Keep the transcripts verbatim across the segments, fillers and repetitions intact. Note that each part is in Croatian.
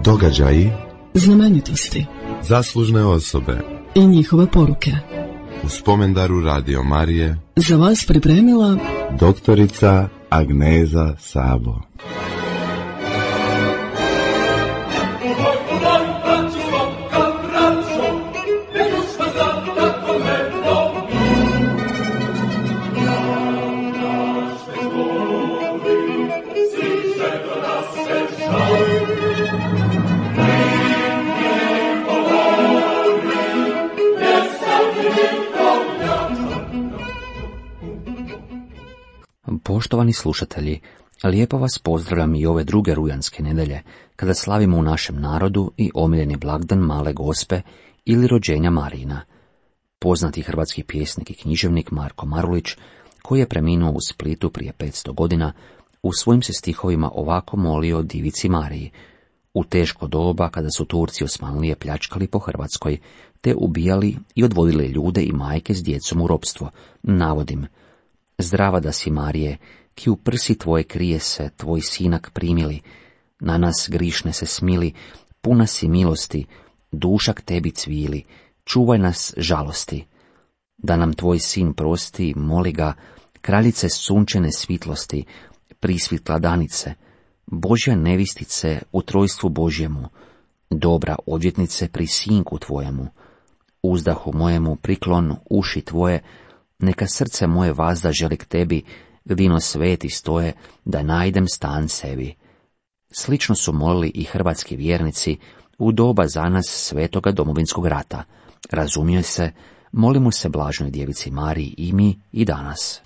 Događaji, znamenitosti, zaslužne osobe i njihove poruke. U spomendaru Radio Marije Za vas pripremila doktorica Agneza Sabo. Poštovani slušatelji, lijepo vas pozdravljam i ove druge rujanske nedelje, kada slavimo u našem narodu i omiljeni blagdan Male Gospe ili rođenja Marijina. Poznati hrvatski pjesnik i književnik Marko Marulić, koji je preminuo u Splitu prije petsto godina, u svojim se stihovima ovako molio divici Mariji, u teško doba kada su Turci Osmanlije pljačkali po Hrvatskoj, te ubijali i odvodili ljude i majke s djecom u ropstvo, navodim: Zdrava da si, Marije, ki u prsi tvoje krije se tvoj sinak primili, na nas grišne se smili, puna si milosti, duša k tebi cvili, čuvaj nas žalosti. Da nam tvoj sin prosti, moli ga, kraljice sunčene svitlosti, prisvitla danice, Božja nevistice u trojstvu Božjemu, dobra odvjetnice pri sinku tvojemu, uzdahu mojemu priklon uši tvoje, neka srce moje vazda želi k tebi, vino sveti stoje, da najdem stan sebi. Slično su molili i hrvatski vjernici u doba za nas svetoga domovinskog rata. Razumije se, molimo se blažnoj djevici Mariji i mi i danas.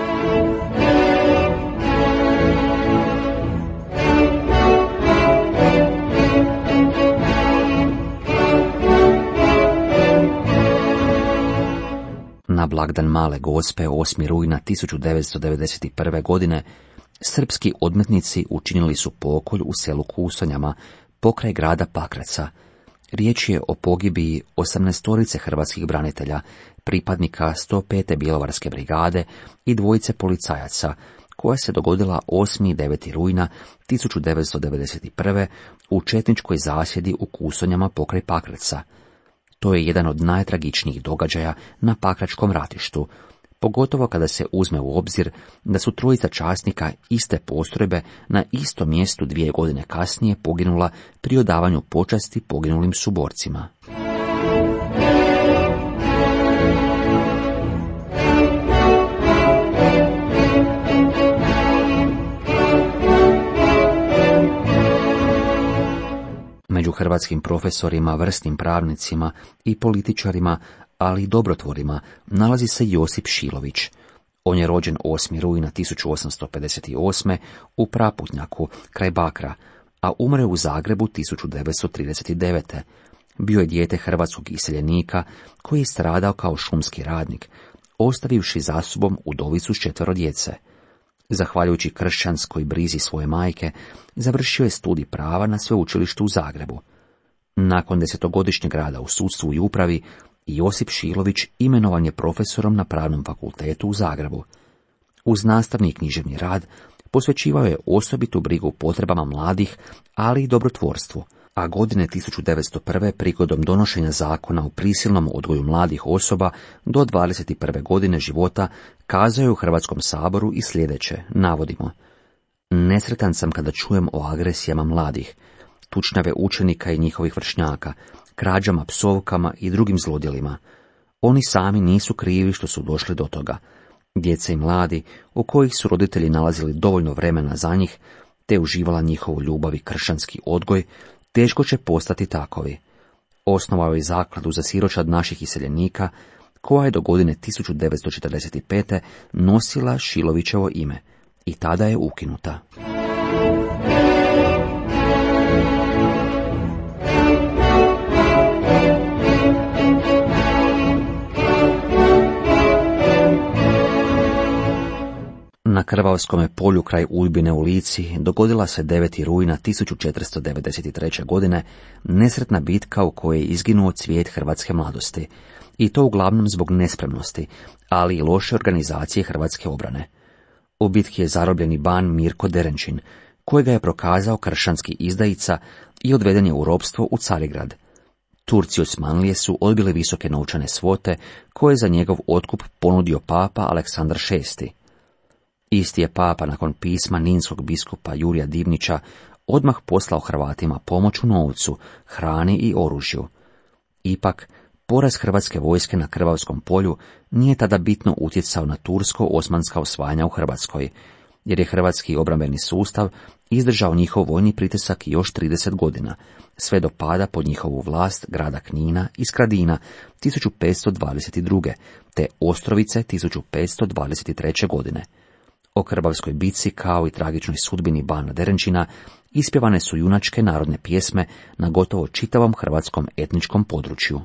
Na blagdan Male Gospe osmog rujna tisuću devetsto devedeset prve. godine srpski odmetnici učinili su pokolj u selu Kusonjama pokraj grada Pakraca. Riječ je o pogibiji osamnaestorice hrvatskih branitelja, pripadnika sto pete bjelovarske brigade i dvojice policajaca, koja se dogodila osmog i devetog rujna tisuću devetsto devedeset prve. u četničkoj zasjedi u Kusonjama pokraj Pakraca. To je jedan od najtragičnijih događaja na Pakračkom ratištu, pogotovo kada se uzme u obzir da su trojica časnika iste postrojbe na istom mjestu dvije godine kasnije poginula pri odavanju počasti poginulim suborcima. Među hrvatskim profesorima, vrsnim pravnicima i političarima, ali i dobrotvorima, nalazi se Josip Šilović. On je rođen osmog rujna tisuću osamsto pedeset osme. u Praputnjaku, kraj Bakra, a umre u Zagrebu tisuću devetsto trideset devete. Bio je dijete hrvatskog iseljenika koji je stradao kao šumski radnik, ostavivši za sobom udovicu s četvero djece. Zahvaljujući kršćanskoj brizi svoje majke, završio je studij prava na sveučilištu u Zagrebu. Nakon desetogodišnjeg rada u sudstvu i upravi, Josip Šilović imenovan je profesorom na Pravnom fakultetu u Zagrebu. Uz nastavni književni rad posvećivao je osobitu brigu potrebama mladih, ali i dobrotvorstvu, a godine tisuću devetsto prve. prigodom donošenja zakona o prisilnom odgoju mladih osoba do dvadeset prve. godine života kazao je u Hrvatskom saboru i sljedeće, navodimo: Nesretan sam kada čujem o agresijama mladih, tučnjave učenika i njihovih vršnjaka, krađama, psovkama i drugim zlodjelima. Oni sami nisu krivi što su došli do toga. Djece i mladi, u kojih su roditelji nalazili dovoljno vremena za njih, te uživala njihovu ljubav i kršćanski odgoj, teško će postati takovi. Osnovao je zakladu za siročad naših iseljenika, koja je do godine tisuću devetsto četrdeset pete. nosila Šilovićevo ime i tada je ukinuta. Na Krvavskome polju kraj Udbine u Lici dogodila se devetog rujna tisuću četiristo devedeset treće. godine nesretna bitka u kojoj je izginuo cvijet hrvatske mladosti, i to uglavnom zbog nespremnosti, ali i loše organizacije hrvatske obrane. U bitki je zarobljeni ban Mirko Derenčin, kojega je prokazao kršćanski izdajica i odveden je u ropstvo u Carigrad. Turci Osmanlije su odbili visoke novčane svote koje je za njegov otkup ponudio papa Aleksandar šesti. Isti je papa nakon pisma ninskog biskupa Jurija Divnića odmah poslao Hrvatima pomoć u novcu, hrani i oružju. Ipak, poraz hrvatske vojske na Krvavskom polju nije tada bitno utjecao na tursko-osmanska osvajanja u Hrvatskoj, jer je hrvatski obrambeni sustav izdržao njihov vojni pritisak još trideset godina, sve do pada pod njihovu vlast grada Knina i Skradina tisuću petsto dvadeset druge. te Ostrovice tisuću petsto dvadeset treće. godine. O Krbavskoj bitci kao i tragičnoj sudbini Bana Derenčina ispjevane su junačke narodne pjesme na gotovo čitavom hrvatskom etničkom području.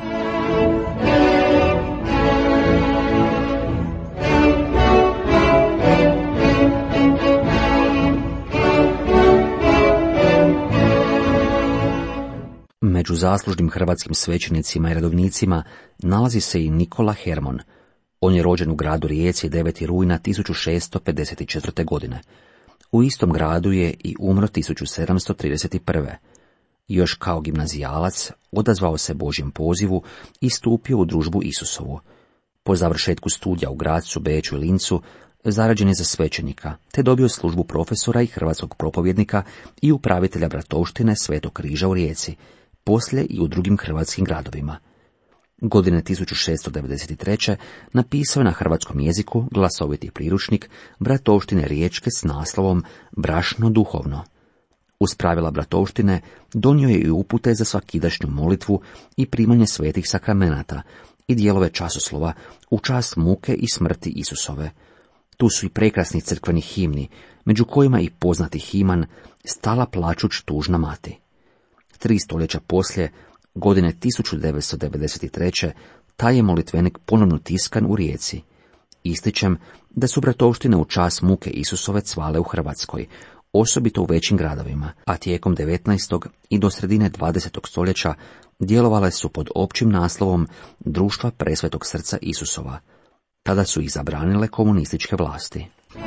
Među zaslužnim hrvatskim svećenicima i redovnicima nalazi se i Nikola Hermon. On je rođen u gradu Rijeci devetog rujna tisuću šesto pedeset četvrte. godine. U istom gradu je i umro tisuću sedamsto trideset prve. Još kao gimnazijalac odazvao se Božjem pozivu i stupio u družbu Isusovu. Po završetku studija u Grazu, Beču i Lincu zarađen je za svećenika, te dobio službu profesora i hrvatskog propovjednika i upravitelja bratovštine Svetog križa u Rijeci, poslije i u drugim hrvatskim gradovima. Godine tisuću šesto devedeset treće. napisao je na hrvatskom jeziku glasoviti priručnik bratovštine riječke s naslovom Brašno duhovno. Uz pravila bratovštine donio je i upute za svakidašnju molitvu i primanje svetih sakramenata i dijelove časoslova u čast muke i smrti Isusove. Tu su i prekrasni crkveni himni, među kojima i poznati himan Stala plačuć tužna mati. Tri stoljeća poslije, godine tisuću devetsto devedeset treće. taj je molitvenik ponovno tiskan u Rijeci. Ističem da su bratovštine u čast muke Isusove cvale u Hrvatskoj, osobito u većim gradovima, a tijekom devetnaestog i do sredine dvadesetog stoljeća djelovale su pod općim naslovom Društva Presvetog srca Isusova. Tada su ih zabranile komunističke vlasti.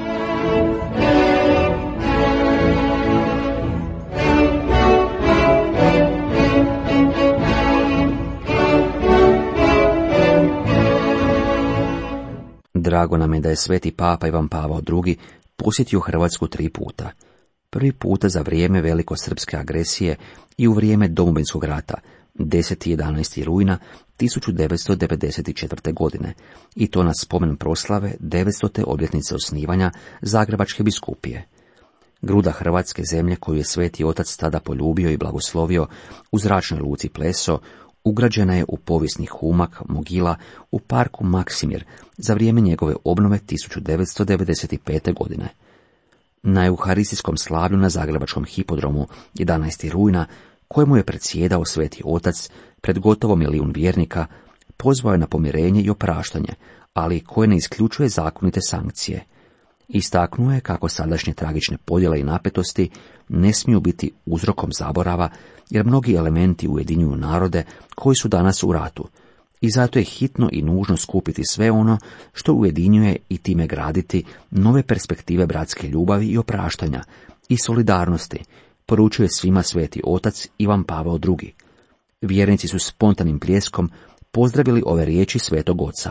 Drago nam je da je sveti papa Ivan Pavao drugi. posjetio Hrvatsku tri puta. Prvi puta za vrijeme velikosrpske agresije i u vrijeme Domovinskog rata, desetog i jedanaestog rujna tisuću devetsto devedeset četvrte. godine, i to na spomen proslave devetstote obljetnice osnivanja Zagrebačke biskupije. Gruda hrvatske zemlje koju je sveti otac tada poljubio i blagoslovio u zračnoj luci Pleso ugrađena je u povijesni humak Mogila u parku Maksimir za vrijeme njegove obnove tisuću devetsto devedeset pete. godine. Na euharistijskom slavlju na Zagrebačkom hipodromu jedanaestog rujna, kojemu je predsjedao sveti otac pred gotovo milijun vjernika, pozvao je na pomirenje i opraštanje, ali koje ne isključuje zakonite sankcije. Istaknuo je kako sadašnje tragične podjele i napetosti ne smiju biti uzrokom zaborava, jer mnogi elementi ujedinjuju narode koji su danas u ratu, i zato je hitno i nužno skupiti sve ono što ujedinjuje i time graditi nove perspektive bratske ljubavi i opraštanja i solidarnosti, poručuje svima sveti otac Ivan Pavao drugi. Vjernici su spontanim pljeskom pozdravili ove riječi svetog oca.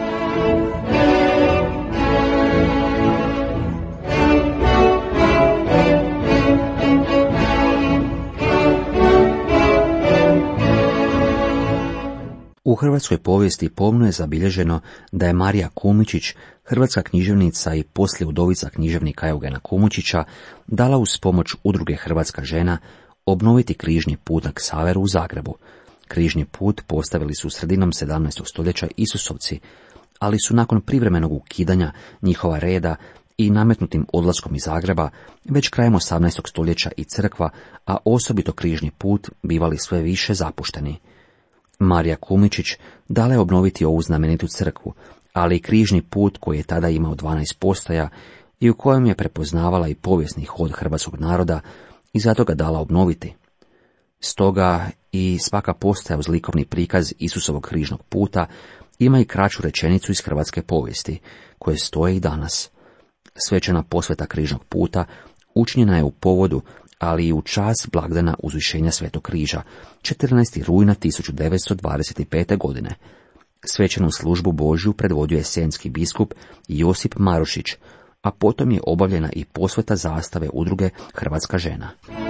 U hrvatskoj povijesti pomno je zabilježeno da je Marija Kumičić, hrvatska književnica i poslije udovica književnika Eugena Kumičića, dala uz pomoć udruge Hrvatska žena obnoviti križni put na Ksaveru u Zagrebu. Križni put postavili su sredinom sedamnaestog stoljeća Isusovci, ali su nakon privremenog ukidanja njihova reda i nametnutim odlaskom iz Zagreba već krajem osamnaestog stoljeća i crkva, a osobito križni put, bivali sve više zapušteni. Marija Kumičić dala je obnoviti ovu znamenitu crkvu, ali i križni put koji je tada imao dvanaest postaja i u kojem je prepoznavala i povijesni hod hrvatskog naroda i zato ga dala obnoviti. Stoga i svaka postaja uz likovni prikaz Isusovog križnog puta ima i kraću rečenicu iz hrvatske povijesti, koje stoje i danas. Svečana posveta križnog puta Učinjena je u povodu, ali i u čast blagdana Uzvišenja Svetog križa, četrnaestog rujna tisuću devetsto dvadeset pete. godine. Svećenu službu Božju predvodio je senjski biskup Josip Marušić, a potom je obavljena i posveta zastave udruge Hrvatska žena.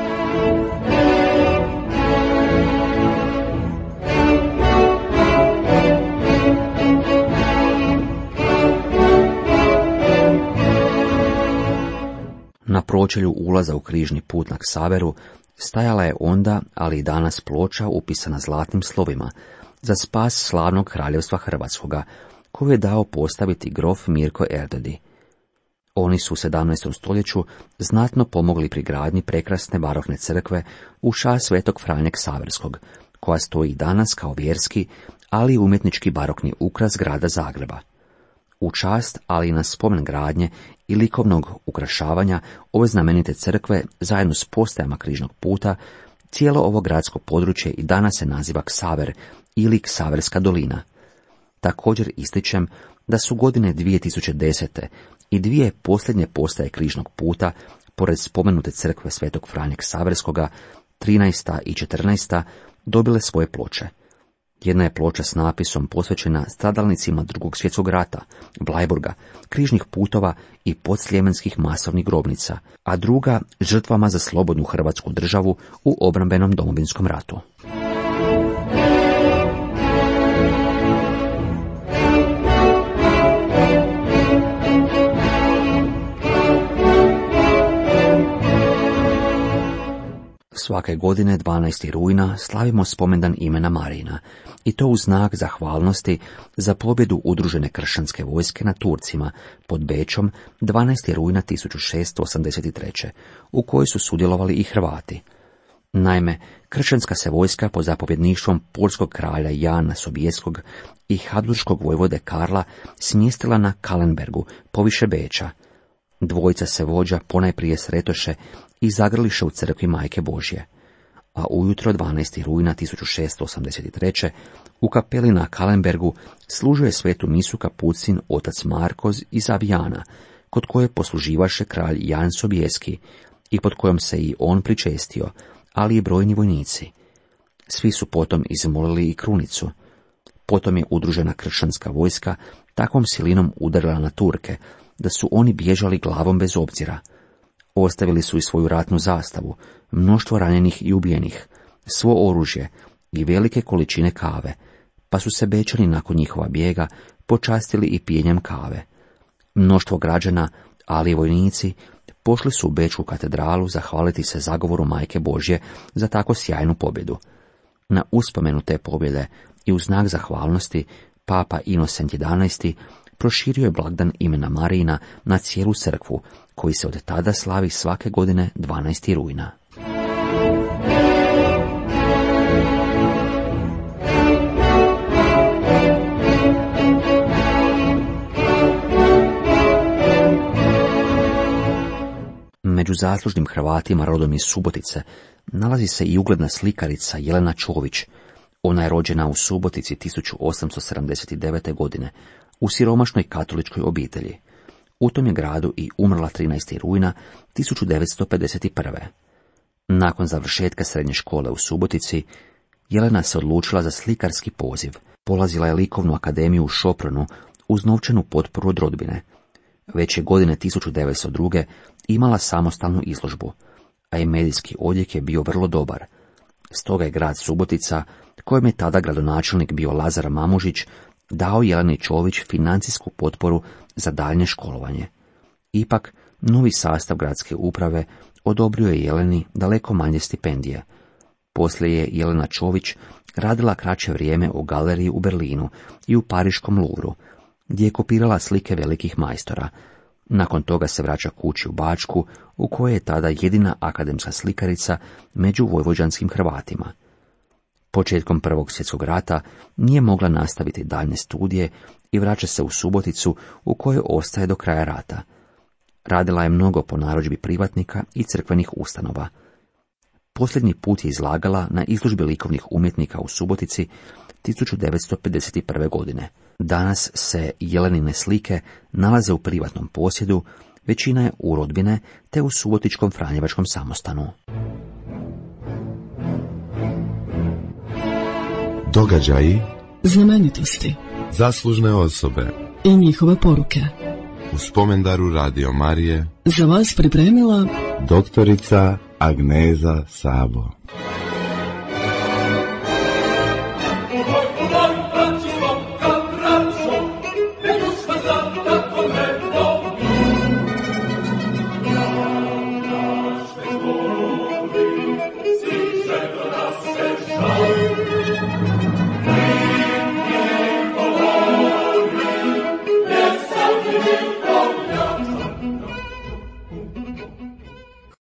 Na pročelju ulaza u križni put na Ksaveru stajala je onda, ali i danas ploča upisana zlatnim slovima za spas slavnog kraljevstva Hrvatskoga, koju je dao postaviti grof Mirko Erdödy. Oni su u sedamnaestom stoljeću znatno pomogli pri gradnji prekrasne barokne crkve u čast Svetog Franje Ksaverskog, koja stoji danas kao vjerski, ali i umjetnički barokni ukras grada Zagreba. U čast, ali i na spomen gradnje i likovnog ukrašavanja ove znamenite crkve zajedno s postajama križnog puta, cijelo ovo gradsko područje i danas se naziva Ksaver ili Ksaverska dolina. Također ističem da su godine dvije tisuće desete i dvije posljednje postaje križnog puta, pored spomenute crkve Svetog Franje Ksaverskoga, trinaesta i četrnaesta, dobile svoje ploče. Jedna je ploča s napisom posvećena stradalnicima Drugog svjetskog rata, Bleiburga, križnih putova i podsljemenskih masovnih grobnica, a druga žrtvama za slobodnu Hrvatsku državu u obrambenom Domovinskom ratu. Svake godine dvanaestog rujna slavimo spomendan imena Marijina, i to u znak zahvalnosti za pobjedu udružene kršćanske vojske nad Turcima pod Bečom dvanaestog rujna tisuću šeststo osamdeset treće. u kojoj su sudjelovali i Hrvati. Naime, kršćanska se vojska pod zapovjedništvom polskog kralja Jana Sobieskiego i habsburškog vojvode Karla smjestila na Kalenbergu poviše Beča. Dvojica se vođa ponajprije sretoše i zagrliše u crkvi Majke Božje, a ujutro dvanaestog rujna tisuću šeststo osamdeset treće. u kapeli na Kalenbergu služuje svetu misu kapucin otac Markoz iz Avijana, kod koje posluživaše kralj Jan Sobieski i pod kojom se i on pričestio, ali i brojni vojnici. Svi su potom izmolili i krunicu. Potom je udružena kršćanska vojska takvom silinom udarila na Turke, da su oni bježali glavom bez obzira. Ostavili su i svoju ratnu zastavu, mnoštvo ranjenih i ubijenih, svo oružje i velike količine kave, pa su se Bečani nakon njihova bijega počastili i pijenjem kave. Mnoštvo građana, ali i vojnici, pošli su u Bečku katedralu zahvaliti se zagovoru Majke Božje za tako sjajnu pobjedu. Na uspomenu te pobjede i u znak zahvalnosti papa Inocent jedanaesti proširio je blagdan imena Marijina na cijelu crkvu, koji se od tada slavi svake godine dvanaestog rujna. Među zaslužnim Hrvatima rodom iz Subotice nalazi se i ugledna slikarica Jelena Čović. Ona je rođena u Subotici tisuću osamsto sedamdeset devete. godine u siromašnoj katoličkoj obitelji. U tom je gradu i umrla trinaestog rujna tisuću devetsto pedeset prve. Nakon završetka srednje škole u Subotici, Jelena se odlučila za slikarski poziv. Polazila je likovnu akademiju u Šopronu uz novčanu potporu od rodbine. Već je godine tisuću devetsto druge. imala samostalnu izložbu, a i medijski odjek je bio vrlo dobar. Stoga je grad Subotica, kojem je tada gradonačelnik bio Lazar Mamužić, dao Jeleni Čović financijsku potporu za daljnje školovanje. Ipak, novi sastav gradske uprave odobrio je Jeleni daleko manje stipendije. Poslije je Jelena Čović radila kraće vrijeme u galeriji u Berlinu i u Pariškom Louvru, gdje je kopirala slike velikih majstora. Nakon toga se vraća kući u Bačku, u kojoj je tada jedina akademska slikarica među vojvođanskim Hrvatima. Početkom Prvog svjetskog rata nije mogla nastaviti daljnje studije i vraća se u Suboticu, u kojoj ostaje do kraja rata. Radila je mnogo po narudžbi privatnika i crkvenih ustanova. Posljednji put je izlagala na izložbi likovnih umjetnika u Subotici tisuću devetsto pedeset prve. godine. Danas se Jelenine slike nalaze u privatnom posjedu većina je u rodbine te u Subotičkom Franjevačkom samostanu. Događaji, znamenitosti zaslužne osobe. i njihove poruke. U spomendaru Radio Marije Za vas pripremila doktorica Agneza Sabo.